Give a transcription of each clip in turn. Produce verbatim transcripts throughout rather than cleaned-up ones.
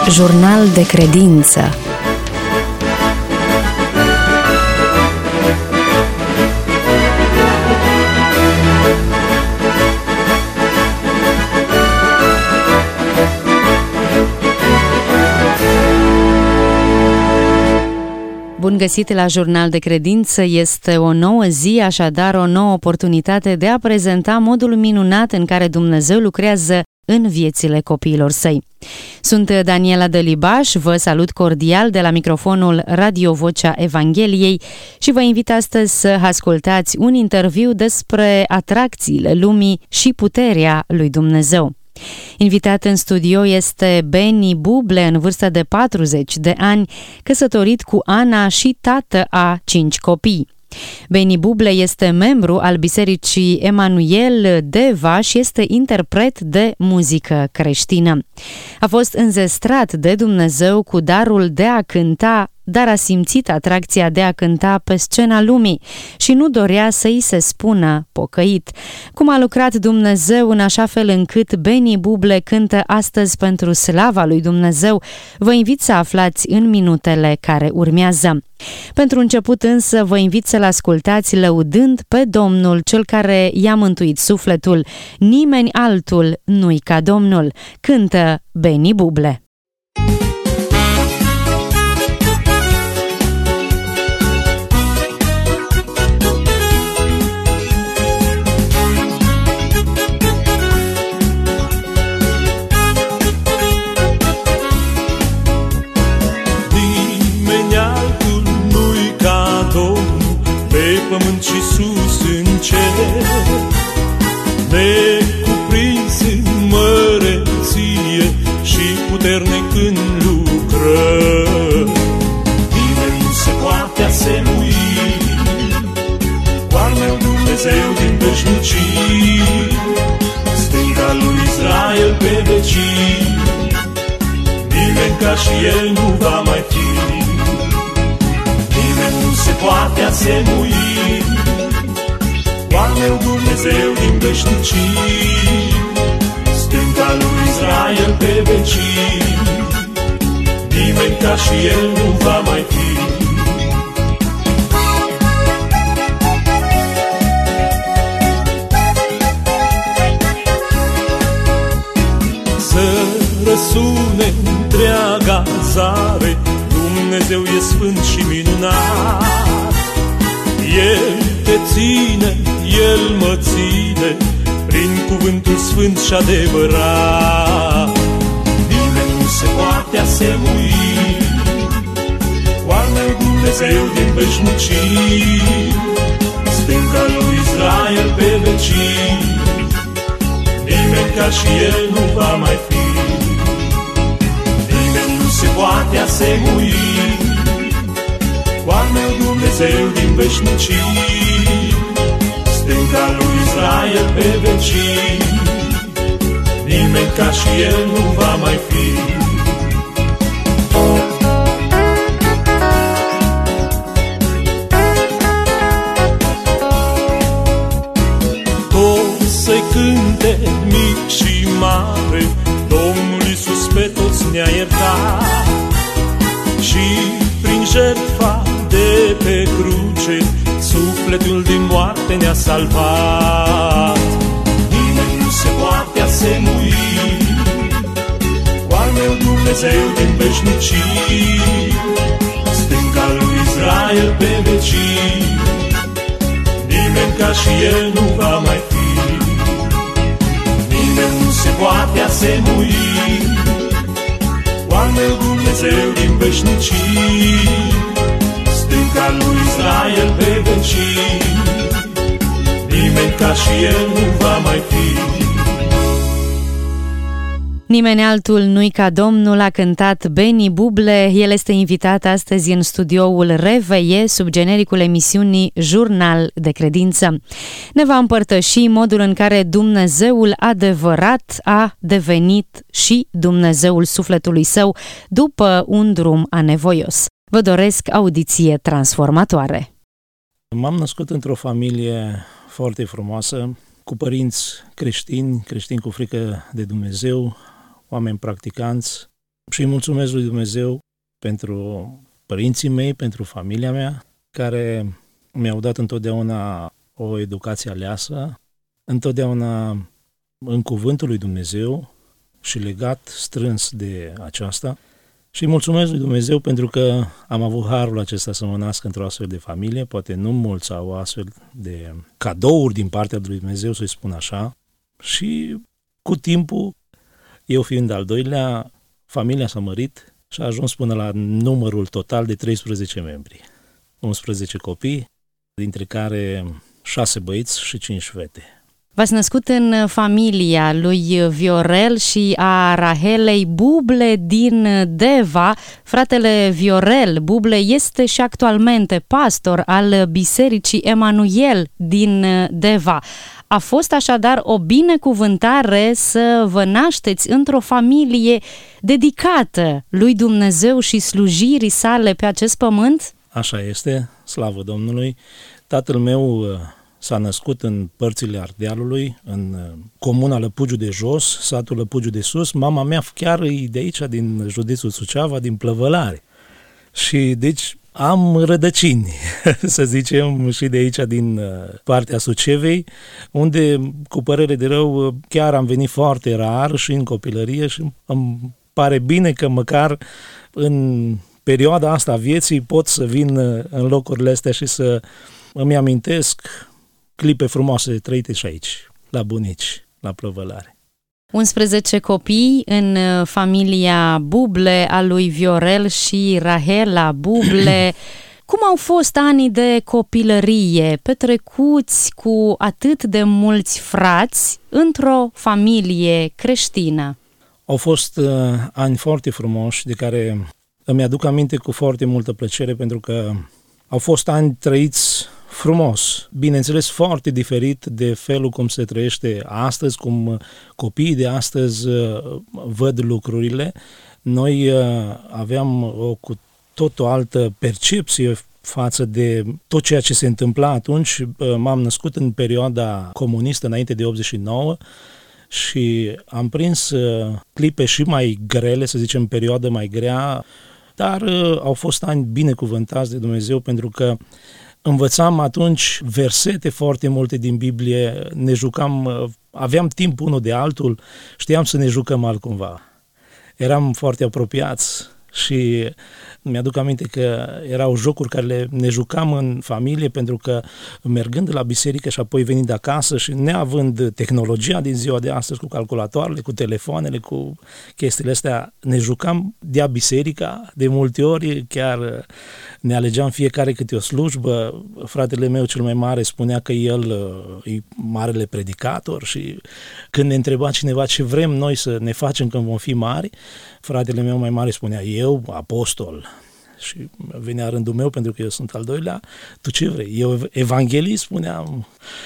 Jurnal de credință. Bun găsit la Jurnal de Credință! Este o nouă zi, așadar o nouă oportunitate de a prezenta modul minunat în care Dumnezeu lucrează în viețile copiilor săi. Sunt Daniela Dălibaș, vă salut cordial de la microfonul Radio Vocea Evangheliei și vă invit astăzi să ascultați un interviu despre atracțiile lumii și puterea lui Dumnezeu. Invitat în studio este Benny Buble, în vârstă de patruzeci de ani, căsătorit cu Ana și tată a cinci copii. Benny Buble este membru al Bisericii Emanuel Deva și este interpret de muzică creștină. A fost înzestrat de Dumnezeu cu darul de a cânta, dar a simțit atracția de a cânta pe scena lumii și nu dorea să îi se spună pocăit. Cum a lucrat Dumnezeu în așa fel încât Benny Buble cântă astăzi pentru slava lui Dumnezeu, vă invit să aflați în minutele care urmează. Pentru început însă vă invit să-l ascultați lăudând pe Domnul, cel care i-a mântuit sufletul. Nimeni altul nu-i ca Domnul. Cântă Benny Buble. Pământ și sus în cer, necuprins în măreție și puternic în lucrări. Nimeni nu se poate asemui cu al meu Dumnezeu din veșnicii, stânga lui Israel pe vecii. Nimeni ca și el nu va mai fi. Nu se poate asemui cu al meu Dumnezeu din veșnicii, stânga lui Israel pe vecii. Nimeni ca și el nu va mai fi. Să răsune întreaga zare, Dumnezeu e sfânt și minunat. El te ține, El mă ține, prin cuvântul sfânt și adevărat. Nimeni nu se poate asemui cu al meu Dumnezeu din veșnicii, stânga lui Israel pe vecii. Nimeni ca și El nu va mai fi. Se poate asemui cu al meu Dumnezeu din veșnicii, stânga lui Israel pe vecii. Nimeni ca și el nu va mai fi. Toți să-i cânte mic și mare, Domnul Iisus pe toți ne-a iertat și prin jertfa de pe cruce sufletul din moarte ne-a salvat. Nimeni nu se poate asemui cu al meu Dumnezeu din veșnicii, stânga lui Israel pe vecii. Nimeni ca și el nu va mai fi. Nimeni nu se poate asemui cu al meu Dumnezeu din veșnicii, stânga lui Israel pe vecii. Nimeni ca și el nu va mai fi. Nimeni altul nu-i ca Domnul, a cântat Benny Buble. El este invitat astăzi în studioul Reveie, sub genericul emisiunii Jurnal de Credință. Ne va împărtăși modul în care Dumnezeul adevărat a devenit și Dumnezeul sufletului său după un drum anevoios. Vă doresc audiție transformatoare. M-am născut într-o familie foarte frumoasă, cu părinți creștini, creștini cu frică de Dumnezeu, oameni practicanți. și îi mulțumesc lui Dumnezeu pentru părinții mei, pentru familia mea, care mi-au dat întotdeauna o educație aleasă, întotdeauna în cuvântul lui Dumnezeu și legat strâns de aceasta. Și îi mulțumesc lui Dumnezeu pentru că am avut harul acesta să mă nasc într-o astfel de familie, poate nu mulți au astfel de cadouri din partea lui Dumnezeu, să-i spun așa, și cu timpul, eu fiind al doilea, familia s-a mărit și a ajuns până la numărul total de treisprezece membri, unsprezece copii, dintre care șase băieți și cinci fete. V-ați născut în familia lui Viorel și a Rahelei Buble din Deva. Fratele Viorel Buble este și actualmente pastor al Bisericii Emanuel din Deva. A fost așadar o binecuvântare să vă nașteți într-o familie dedicată lui Dumnezeu și slujirii sale pe acest pământ? Așa este, slavă Domnului. Tatăl meu s-a născut în părțile Ardealului, în comuna Lăpugiu de Jos, satul Lăpugiu de Sus. Mama mea chiar e de aici, din județul Suceava, din Plăvălare. Și deci am rădăcini, să zicem, și de aici, din partea Sucevei, unde, cu părere de rău, chiar am venit foarte rar și în copilărie și îmi pare bine că măcar în perioada asta a vieții pot să vin în locurile astea și să îmi amintesc clipe frumoase trăite și aici, la bunici, la Plăvălare. unsprezece copii în familia Buble a lui Viorel și Rahela Buble. Cum au fost anii de copilărie petrecuți cu atât de mulți frați într-o familie creștină? Au fost uh, ani foarte frumoși, de care îmi aduc aminte cu foarte multă plăcere, pentru că au fost ani trăiți frumos, bineînțeles foarte diferit de felul cum se trăiește astăzi, cum copiii de astăzi văd lucrurile. Noi aveam o cu tot o altă percepție față de tot ceea ce se întâmpla atunci. M-am născut în perioada comunistă, înainte de optzeci și nouă, și am prins clipe și mai grele, să zicem, perioadă mai grea, dar au fost ani binecuvântați de Dumnezeu, pentru că învățam atunci versete foarte multe din Biblie, ne jucam, aveam timp unul de altul, știam să ne jucăm altcumva. Eram foarte apropiați și mi-aduc aminte că erau jocuri care le, ne jucam în familie, pentru că mergând la biserică și apoi venind acasă și neavând tehnologia din ziua de astăzi, cu calculatoarele, cu telefoanele, cu chestiile astea, ne jucam de-a biserica. De multe ori chiar ne alegeam fiecare câte o slujbă. Fratele meu cel mai mare spunea că el e marele predicator și când ne întreba cineva ce vrem noi să ne facem când vom fi mari, fratele meu mai mare spunea: eu, apostol. Și venea rândul meu, pentru că eu sunt al doilea: tu ce vrei? Eu, evanghelist, spuneam.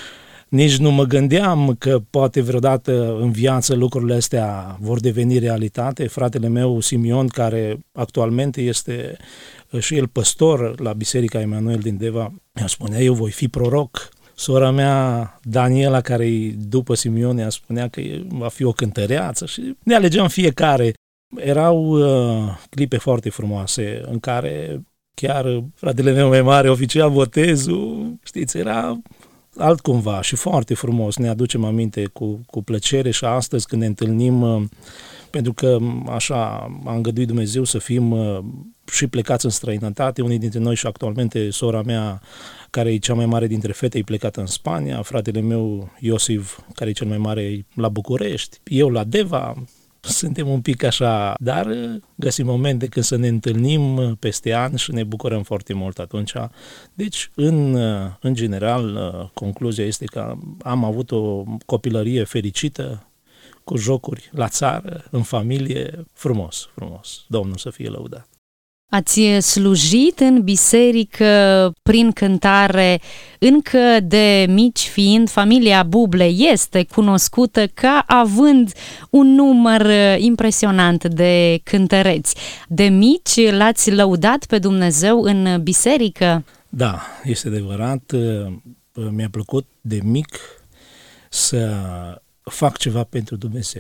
Nici nu mă gândeam că poate vreodată în viață lucrurile astea vor deveni realitate. Fratele meu, Simion, care actualmente este și el păstor la Biserica Emanuel din Deva, îmi spunea: eu voi fi proroc. Sora mea, Daniela, care după Simion, ea spunea că va fi o cântăreață, și ne alegeam fiecare. Erau uh, clipe foarte frumoase în care chiar fratele meu mai mare oficia botezul, știți, era altcumva și foarte frumos. Ne aducem aminte cu, cu plăcere și astăzi când ne întâlnim, uh, pentru că așa a îngăduit Dumnezeu să fim uh, și plecați în străinătate. Unii dintre noi și actualmente sora mea, care e cea mai mare dintre fete, e plecată în Spania, fratele meu Iosif, care e cel mai mare, la București, eu la Deva. Suntem un pic așa, dar găsim momente când să ne întâlnim peste ani și ne bucurăm foarte mult atunci. Deci, în, în general, concluzia este că am avut o copilărie fericită, cu jocuri la țară, în familie, frumos, frumos. Domnul să fie lăudat. Ați slujit în biserică prin cântare încă de mici fiind. Familia Buble este cunoscută ca având un număr impresionant de cântăreți. De mici l-ați lăudat pe Dumnezeu în biserică? Da, este adevărat. Mi-a plăcut de mic să fac ceva pentru Dumnezeu.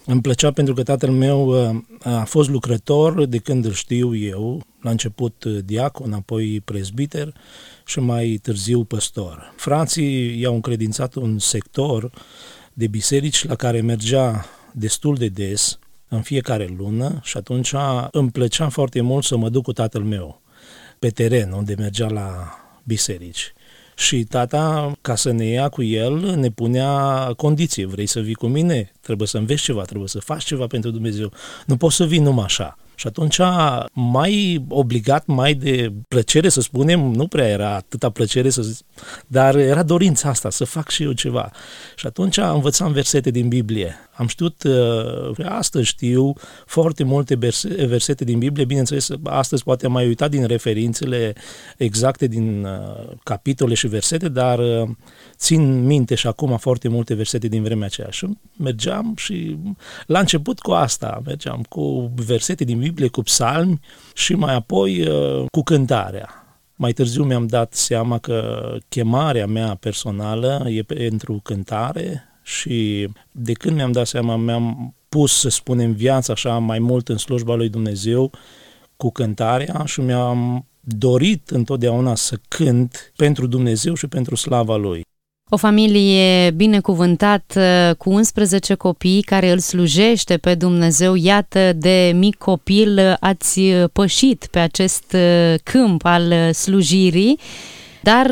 Îmi plăcea pentru că tatăl meu a fost lucrător de când îl știu eu, la început diacon, apoi prezbiter și mai târziu păstor. Frații i-au încredințat un sector de biserici la care mergea destul de des, în fiecare lună, și atunci îmi plăcea foarte mult să mă duc cu tatăl meu pe teren, unde mergea la biserici. Și tata, ca să ne ia cu el, ne punea condiție. Vrei să vii cu mine? Trebuie să înveți ceva, trebuie să faci ceva pentru Dumnezeu. Nu poți să vii numai așa. Și atunci, mai obligat, mai de plăcere, să spunem, nu prea era atâta plăcere, să zic, dar era dorința asta, să fac și eu ceva. Și atunci învățam versete din Biblie. Am știut, astăzi știu foarte multe versete din Biblie, bineînțeles, astăzi poate am mai uitat din referințele exacte din capitole și versete, dar țin minte și acum foarte multe versete din vremea aceea. Și mergeam și la început cu asta, mergeam cu versete din Biblie, cu psalmi și mai apoi cu cântarea. Mai târziu mi-am dat seama că chemarea mea personală e pentru cântare și de când mi-am dat seama, mi-am pus, să spunem, viața așa mai mult în slujba lui Dumnezeu cu cântarea și mi-am dorit întotdeauna să cânt pentru Dumnezeu și pentru slava Lui. O familie binecuvântată cu unsprezece copii care îl slujește pe Dumnezeu. Iată, de mic copil ați pășit pe acest câmp al slujirii, dar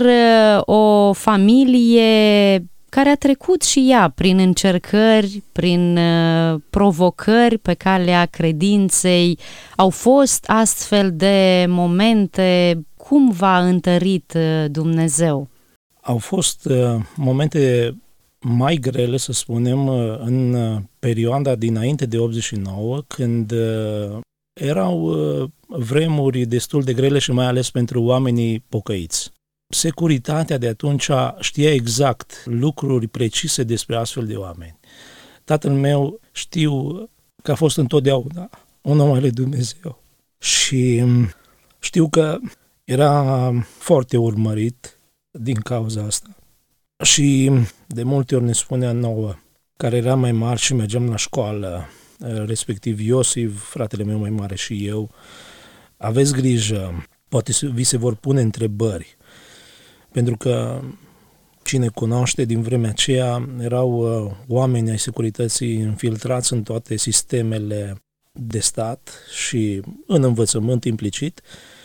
o familie care a trecut și ea prin încercări, prin provocări pe calea credinței. Au fost astfel de momente. Cum v-a întărit Dumnezeu? Au fost uh, momente mai grele, să spunem, uh, în uh, perioada dinainte de optzeci și nouă, când uh, erau uh, vremuri destul de grele și mai ales pentru oamenii pocăiți. Securitatea de atunci știa exact lucruri precise despre astfel de oameni. Tatăl meu știu că a fost întotdeauna un om al lui Dumnezeu și știu că era foarte urmărit din cauza asta. Și de multe ori ne spunea nouă, care era mai mari și mergeam la școală, respectiv Iosif, fratele meu mai mare și eu, aveți grijă, poate vi se vor pune întrebări, pentru că cine cunoaște din vremea aceea erau oameni ai securității infiltrați în toate sistemele de stat și în învățământ implicit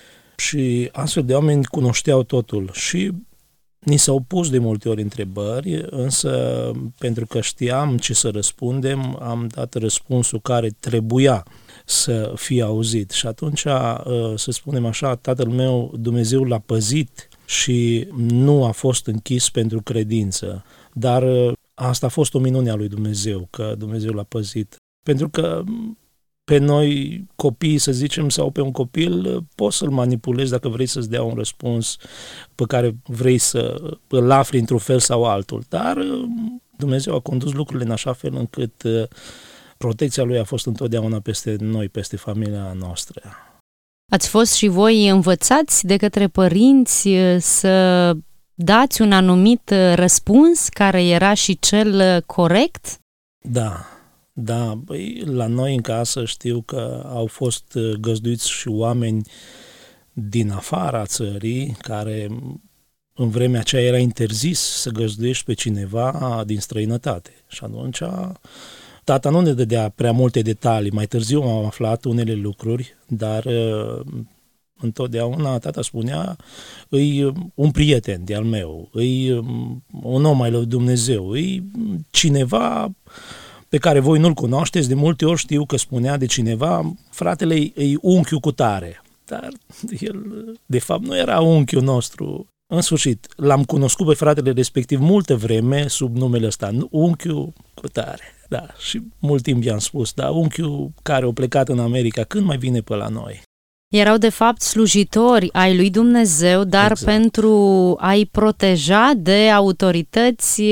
și astfel de oameni cunoșteau totul și ni s-au pus de multe ori întrebări, însă pentru că știam ce să răspundem, am dat răspunsul care trebuia să fie auzit. Și atunci, să spunem așa, tatăl meu, Dumnezeu l-a păzit și nu a fost închis pentru credință. Dar asta a fost o minune a lui Dumnezeu, că Dumnezeu l-a păzit. Pentru că pe noi copii, să zicem, sau pe un copil, poți să-l manipulezi dacă vrei să-ți dea un răspuns pe care vrei să îl afli într-un fel sau altul. Dar Dumnezeu a condus lucrurile în așa fel încât protecția Lui a fost întotdeauna peste noi, peste familia noastră. Ați fost și voi învățați de către părinți să dați un anumit răspuns care era și cel corect? Da. Da, băi, la noi în casă știu că au fost găzduiți și oameni din afara țării, care în vremea aceea era interzis să găzduiești pe cineva din străinătate. Și atunci tata nu ne dădea prea multe detalii, mai târziu am aflat unele lucruri, dar întotdeauna tata spunea, îi un prieten de-al meu, îi un om al lui Dumnezeu, îi cineva pe care voi nu-l cunoașteți. De multe ori știu că spunea de cineva, fratele e unchiul cu tare, dar el de fapt nu era unchiul nostru. În sfârșit, l-am cunoscut pe fratele respectiv multă vreme sub numele ăsta, unchiul cu tare, da, și mult timp i-am spus, da, unchiul care a plecat în America, când mai vine pe la noi? Erau de fapt slujitori ai lui Dumnezeu, dar exact. Pentru a-i proteja de autorități,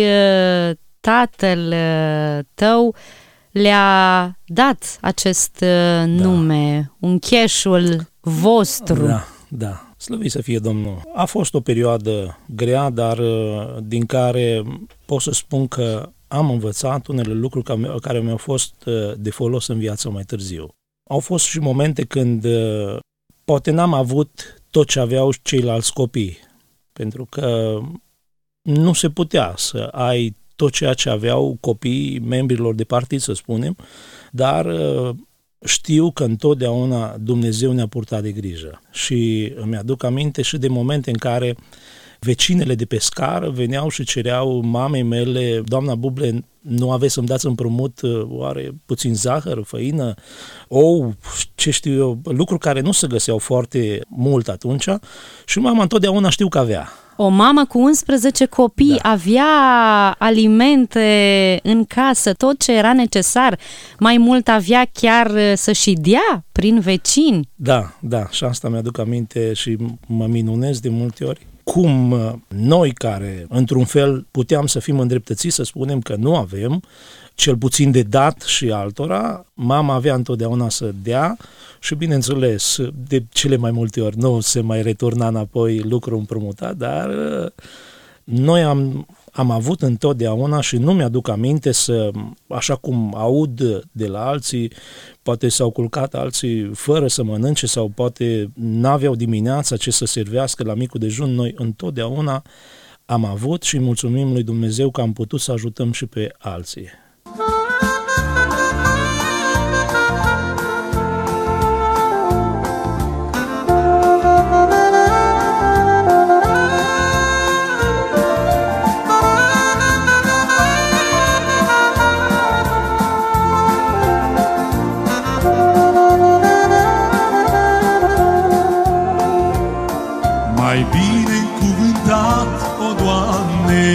tatăl tău le-a dat acest nume, da. Uncheșul vostru. Da, da, slăvit să fie Domnul. A fost o perioadă grea, dar din care pot să spun că am învățat unele lucruri care mi-au fost de folos în viață mai târziu. Au fost și momente când poate n-am avut tot ce aveau ceilalți copii, pentru că nu se putea să ai tot ceea ce aveau copiii membrilor de partid, să spunem, dar știu că întotdeauna Dumnezeu ne-a purtat de grijă. Și îmi aduc aminte și de momente în care vecinele de pe scară veneau și cereau mamei mele: doamna Buble, nu aveți să-mi dați împrumut oare puțin zahăr, făină, ou, ce știu eu, lucruri care nu se găseau foarte mult atunci, și mama întotdeauna știu că avea. O mamă cu unsprezece copii, da, avea alimente în casă, tot ce era necesar. Mai mult avea chiar să și dea prin vecini. Da, da, și asta mi-aduc aminte și mă minunez de multe ori. Cum noi, care într-un fel puteam să fim îndreptățiți să spunem că nu avem, cel puțin de dat și altora, mama avea întotdeauna să dea și, bineînțeles, de cele mai multe ori nu se mai returna înapoi lucru împrumutat, dar noi am, am avut întotdeauna și nu mi-aduc aminte să, așa cum aud de la alții, poate s-au culcat alții fără să mănânce sau poate n-aveau dimineața ce să servească la micul dejun, noi întotdeauna am avut și mulțumim lui Dumnezeu că am putut să ajutăm și pe alții. Mai bine cuvântat, o Doamne,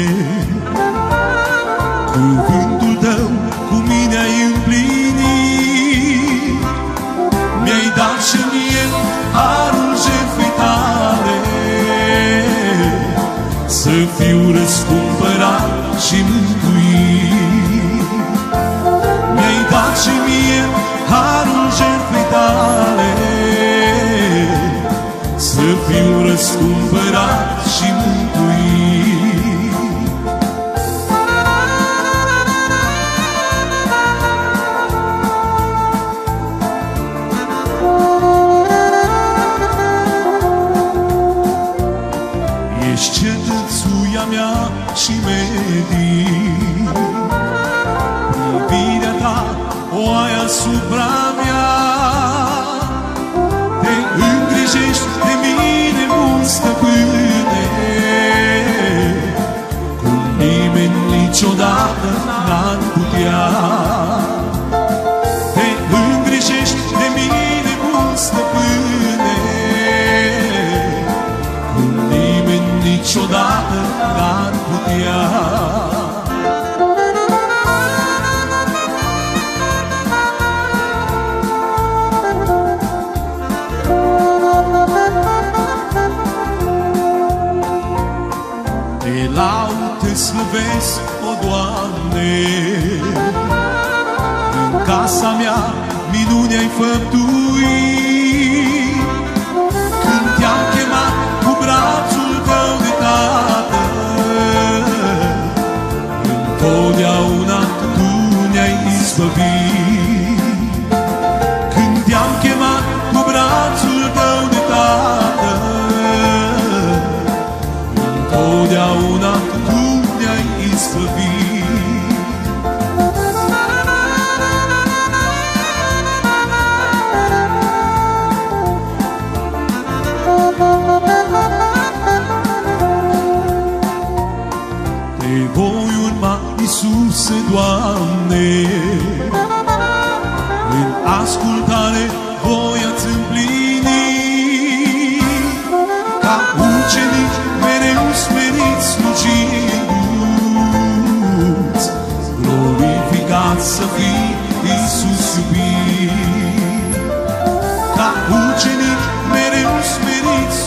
cuvântul Tău cu mine ai împlinit. Mi-ai dat și mie harul jertfei Tale, să fiu răscumpărat și mântuit. Mi-ai dat și mie harul jertfei Tale, să fiu răscumpărat și mântuit. Ești cetățuia mea și medic, privirea Ta o ai asupra mea, te îngrijești de mine, bun stăpâne, cum nimeni niciodată n-ar putea. Te îngrijești de mine, bun stăpâne, cum nimeni niciodată n-ar putea. Te laud, te slăvesc, o Doamne, în casa mea minuni ai făptuit. Când te-am chemat cu brațul Tău de tată, întotdeauna Tu ne-ai izbăvit. Când te-am chemat cu brațul Tău de tată, întotdeauna Tu ne-ai izbăvit. Te voi urma, Iisuse, Doamne, în ascultare voia-ți împlini. Ca ucenici mereu smeriți, slujiți, glorificat să fii, Iisus iubit. Ca ucenici mereu smeriți,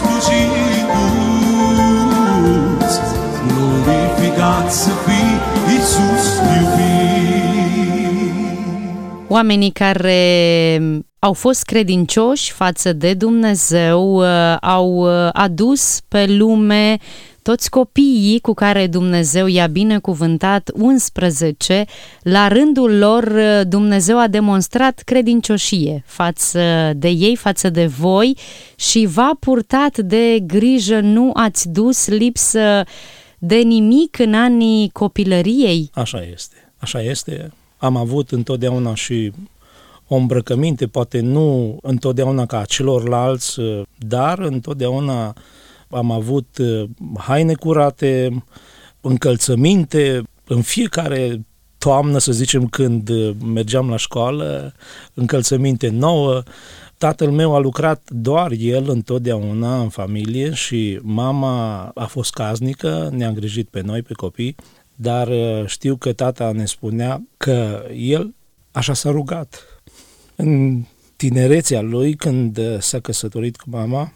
slujiți, glorificat să fii, Iisus iubit. Oamenii care au fost credincioși față de Dumnezeu au adus pe lume toți copiii cu care Dumnezeu i-a binecuvântat, unsprezece, la rândul lor Dumnezeu a demonstrat credincioșie față de ei, față de voi și v-a purtat de grijă, nu ați dus lipsă de nimic în anii copilăriei? Așa este, așa este. Am avut întotdeauna și o îmbrăcăminte, poate nu întotdeauna ca celorlalți, dar întotdeauna am avut haine curate, încălțăminte, în fiecare toamnă, să zicem, când mergeam la școală, încălțăminte nouă. Tatăl meu a lucrat doar el întotdeauna în familie și mama a fost casnică, ne-a îngrijit pe noi, pe copii, dar știu că tata ne spunea că el așa s-a rugat. În tinerețea lui, când s-a căsătorit cu mama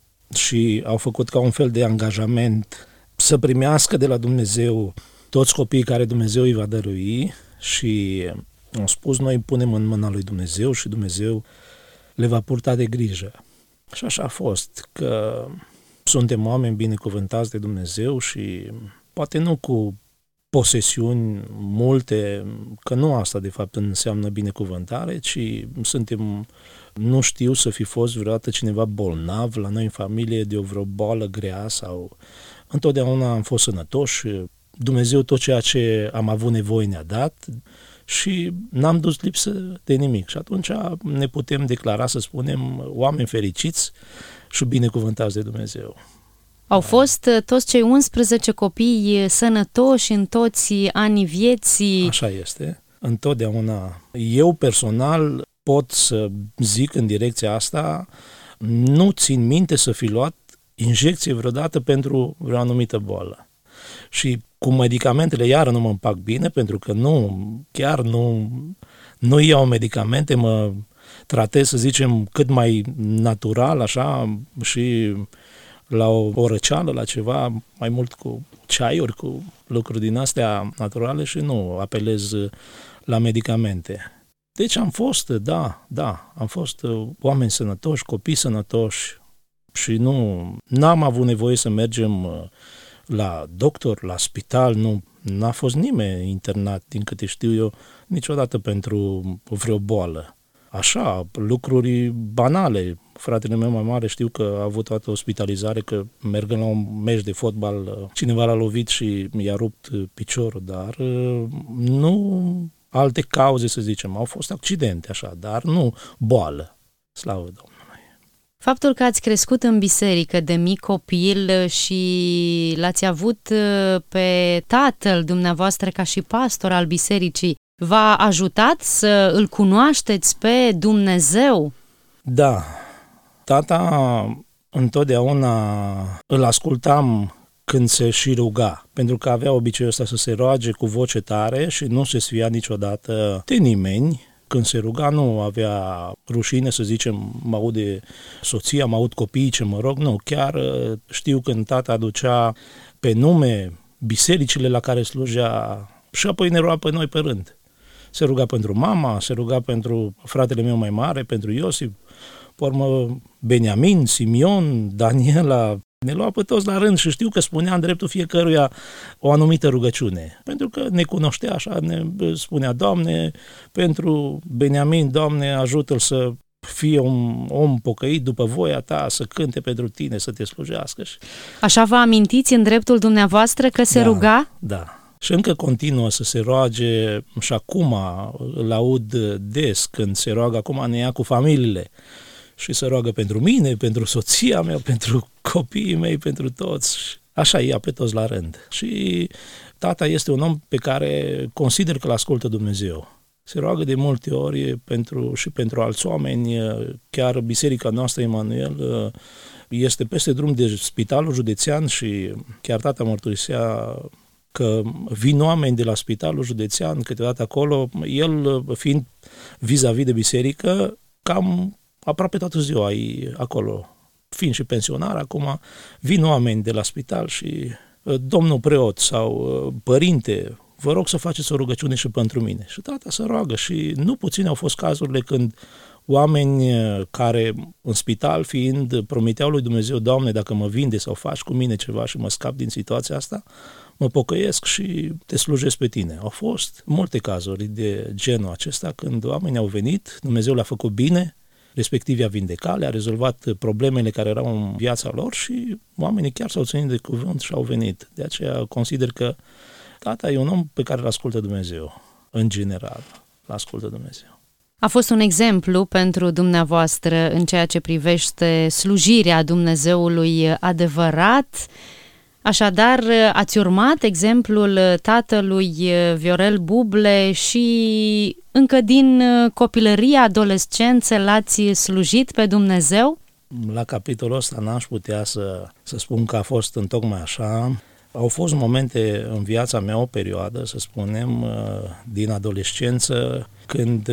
și au făcut ca un fel de angajament să primească de la Dumnezeu toți copiii care Dumnezeu îi va dărui și au spus, noi punem în mâna lui Dumnezeu și Dumnezeu le va purta de grijă. Și așa a fost, că suntem oameni binecuvântați de Dumnezeu și poate nu cu posesiuni multe, că nu asta de fapt înseamnă binecuvântare, ci suntem, nu știu să fi fost vreodată cineva bolnav la noi în familie de o vreo boală grea sau întotdeauna am fost sănătoși, Dumnezeu tot ceea ce am avut nevoie ne-a dat și n-am dus lipsă de nimic și atunci ne putem declara, să spunem, oameni fericiți și binecuvântați de Dumnezeu. Au fost toți cei unsprezece copii sănătoși în toți anii vieții? Așa este, întotdeauna. Eu personal pot să zic în direcția asta, nu țin minte să fi luat injecție vreodată pentru vreo anumită boală. Și cu medicamentele iară nu mă împac bine, pentru că nu, chiar nu, nu iau medicamente, mă tratez, să zicem, cât mai natural, așa, și la o, o răceală, la ceva, mai mult cu ceaiuri, cu lucruri din astea naturale și nu apelez la medicamente. Deci am fost, da, da, am fost oameni sănătoși, copii sănătoși și nu, n-am avut nevoie să mergem la doctor, la spital, nu, n-a fost nimeni internat, din câte știu eu, niciodată pentru vreo boală. Așa, lucruri banale. Fratele meu mai mare știu că a avut toată ospitalizare, că mergând la un meci de fotbal, cineva l-a lovit și i-a rupt piciorul, dar nu alte cauze, să zicem. Au fost accidente, așa, dar nu boală. Slavă Domnului! Faptul că ați crescut în biserică de mic copil și l-ați avut pe tatăl dumneavoastră ca și pastor al bisericii, v-a ajutat să îl cunoașteți pe Dumnezeu? Da. Tata întotdeauna îl ascultam când se și ruga, pentru că avea obiceiul ăsta să se roage cu voce tare și nu se sfia niciodată de nimeni. Când se ruga nu avea rușine să zicem, mă aude soția, mă aud copiii ce mă rog, nu, chiar știu când tata aducea pe nume bisericile la care slujea și apoi ne ruga pe noi pe rând. Se ruga pentru mama, se ruga pentru fratele meu mai mare, pentru Iosif, pe urmă Beniamin, Simion, Daniela, ne lua pe toți la rând și știu că spunea în dreptul fiecăruia o anumită rugăciune. Pentru că ne cunoștea așa, ne spunea, Doamne, pentru Beniamin, Doamne, ajută-l să fie un om pocăit după voia ta, să cânte pentru tine, să te slujească. Așa vă amintiți în dreptul dumneavoastră că se da, ruga? Da. Și încă continuă să se roage și acum îl aud des când se roagă, acum ne ia cu familiile și se roagă pentru mine, pentru soția mea, pentru copiii mei, pentru toți. Așa ia pe toți la rând. Și tata este un om pe care consider că l-ascultă Dumnezeu. Se roagă de multe ori pentru, și pentru alți oameni. Chiar biserica noastră, Emanuel, este peste drum de spitalul județean și chiar tata mărturisea că vin oameni de la spitalul județean câteodată acolo, el fiind vis-a-vis de biserică, cam aproape toată ziua e acolo. Fiind și pensionar acum, vin oameni de la spital și domnul preot sau părinte, vă rog să faceți o rugăciune și pentru mine. Și tata se roagă și nu puține au fost cazurile când oameni care în spital fiind promiteau lui Dumnezeu, Doamne, dacă mă vinde sau faci cu mine ceva și mă scap din situația asta, mă pocăiesc și te slujesc pe tine. Au fost multe cazuri de genul acesta când oamenii au venit, Dumnezeu le-a făcut bine, respectiv i-a vindecat, le-a rezolvat problemele care erau în viața lor și oamenii chiar s-au ținut de cuvânt și au venit. De aceea consider că tata e un om pe care îl ascultă Dumnezeu, în general, îl ascultă Dumnezeu. A fost un exemplu pentru dumneavoastră în ceea ce privește slujirea Dumnezeului adevărat. Așadar, ați urmat exemplul tatălui Viorel Buble și încă din copilărie, adolescență, l-ați slujit pe Dumnezeu? La capitolul ăsta n-aș putea să, să spun că a fost întocmai așa. Au fost momente în viața mea, o perioadă, să spunem, din adolescență, când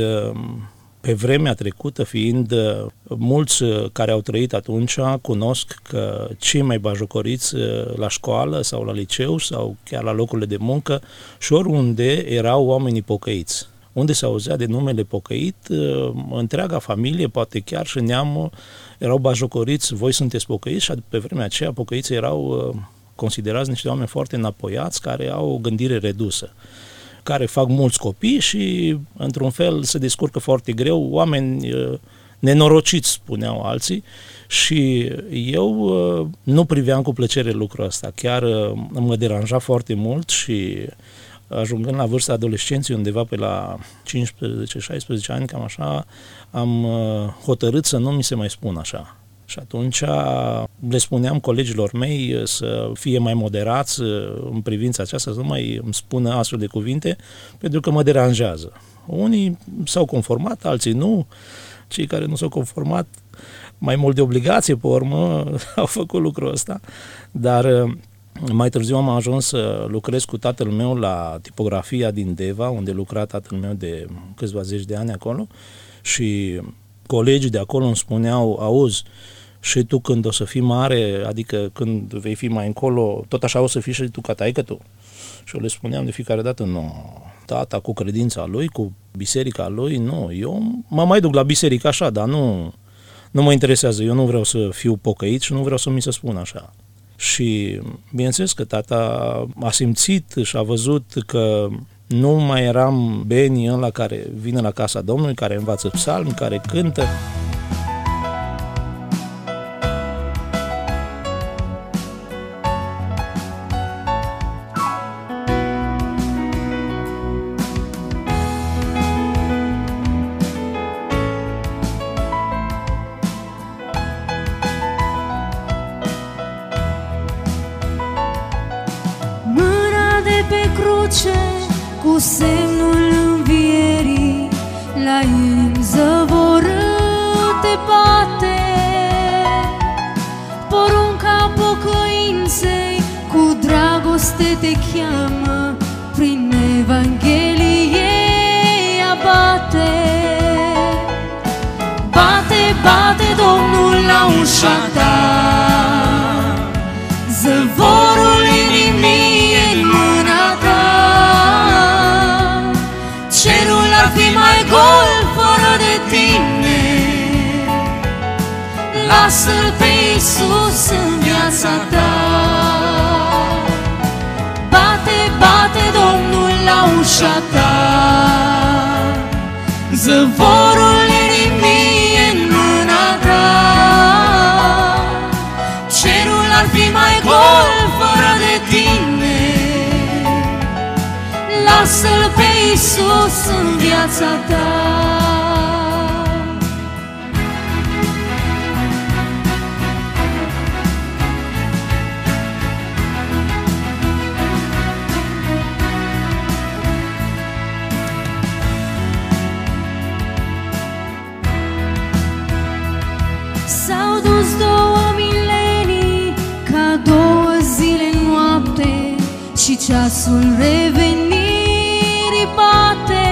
pe vremea trecută, fiind mulți care au trăit atunci, cunosc că cei mai bajocoriți la școală sau la liceu sau chiar la locurile de muncă și oriunde erau oamenii pocăiți. Unde se auzea de numele pocăit, întreaga familie, poate chiar și neamul, erau bajocoriți, voi sunteți pocăiți, și pe vremea aceea pocăiții erau considerați niște oameni foarte înapoiați, care au o gândire redusă, care fac mulți copii și, într-un fel, se descurcă foarte greu, oameni nenorociți, spuneau alții, și eu nu priveam cu plăcere lucrul ăsta. Chiar mă deranja foarte mult și, ajungând la vârsta adolescenței, undeva pe la cincisprezece șaisprezece ani, cam așa, am hotărât să nu mi se mai spun așa. Și atunci le spuneam colegilor mei să fie mai moderați în privința aceasta, să nu mai îmi spună astfel de cuvinte, pentru că mă deranjează. Unii s-au conformat, alții nu. Cei care nu s-au conformat, mai mult de obligație, pe urmă, au făcut lucrul ăsta. Dar mai târziu am ajuns să lucrez cu tatăl meu la tipografia din Deva, unde lucra tatăl meu de câțiva zeci de ani acolo, și colegii de acolo îmi spuneau, auzi, și tu când o să fii mare, adică când vei fi mai încolo, tot așa o să fii și tu ca taică tu? Și eu le spuneam de fiecare dată, nu, tata cu credința lui, cu biserica lui, nu, eu mă mai duc la biserică așa, dar nu, nu mă interesează, eu nu vreau să fiu pocăit și nu vreau să mi se spun așa. Și bineînțeles că tata a simțit și a văzut că nu mai eram Beni ăla care vine la casa Domnului, care învață psalmi, care cântă. Cu semnul învierii la el zăvorât te bate, porunca pocăinței cu dragoste te cheamă, prin Evanghelie abate. Bate, bate Domnul la ușa ta, zăvorul inimii în mâna ta. Cerul ar fi mai gol fără de tine, lasă-L pe Iisus în viața ta. Bate, bate Domnul la ușa ta, zăvorul inimii în mâna ta. Cerul ar fi mai gol fără de tine, lasă-L pe Iisus în viața ta. S-au dus două milenii ca două zile în noapte și ceasul revenirii bate.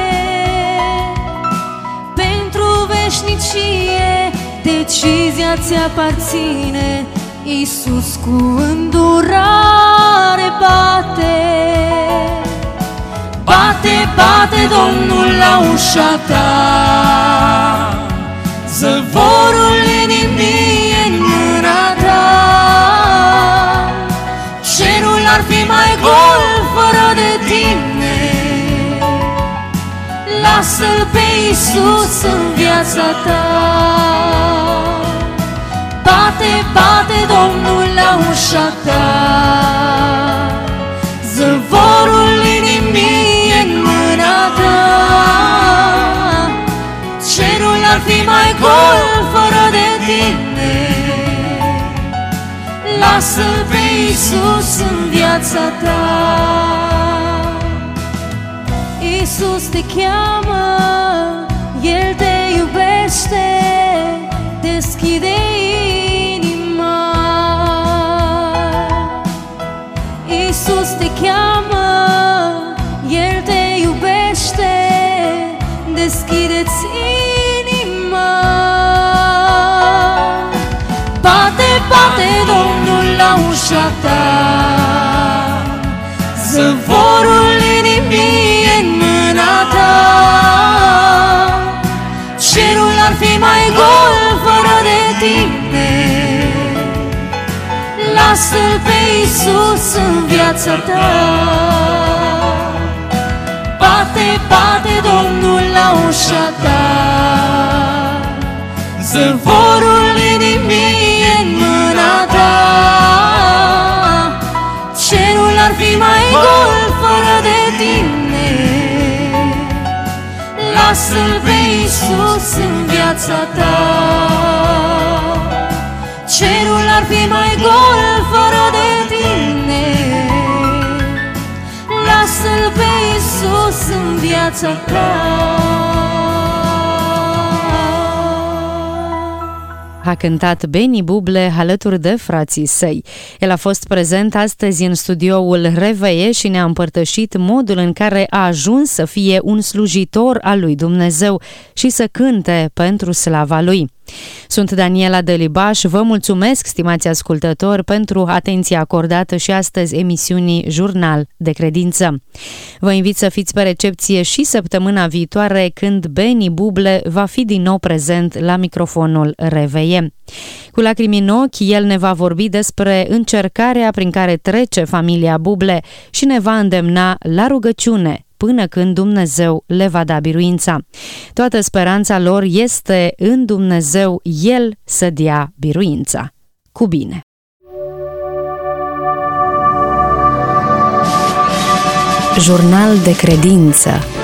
Pentru veșnicie decizia ți-aparține, Iisus cu îndurare bate. Bate, bate Domnul la ușa ta, zăvorul inimii în mâna ta. Cerul ar fi mai gol fără de tine, lasă-L pe Iisus în viața ta. Bate, bate Domnul la ușa ta, zăvorul inimii în mâna ta. Cerul ar fi mai gol fără de tine, lasă-L pe Iisus în viața ta. Iisus te cheamă, El te iubește, deschide inima. Iisus te cheamă, El te iubește, deschide-ți inima. Bate, bate Domnul la ușa ta, zăvorul inimii în mâna ta. Cerul ar fi mai gol fără de tine, lasă-L pe Iisus în viața ta. Bate, bate Domnul la ușa ta, zăvorul inimii în mâna ta. Cerul ar fi mai gol fără de tine, lasă-L pe Iisus în viața ta. Cerul ar fi mai gol fără de tine, lasă-L pe Iisus în viața ta. A cântat Beni Buble alături de frații săi. El a fost prezent astăzi în studioul Reveie și ne-a împărtășit modul în care a ajuns să fie un slujitor al lui Dumnezeu și să cânte pentru slava Lui. Sunt Daniela Delibaș, vă mulțumesc, stimați ascultători, pentru atenția acordată și astăzi emisiunii Jurnal de Credință. Vă invit să fiți pe recepție și săptămâna viitoare, când Beni Buble va fi din nou prezent la microfonul Reveie. Cu lacrimi în ochi, el ne va vorbi despre încercarea prin care trece familia Buble și ne va îndemna la rugăciune până când Dumnezeu le va da biruința. Toată speranța lor este în Dumnezeu, El să dea biruința. Cu bine! Jurnal de credință.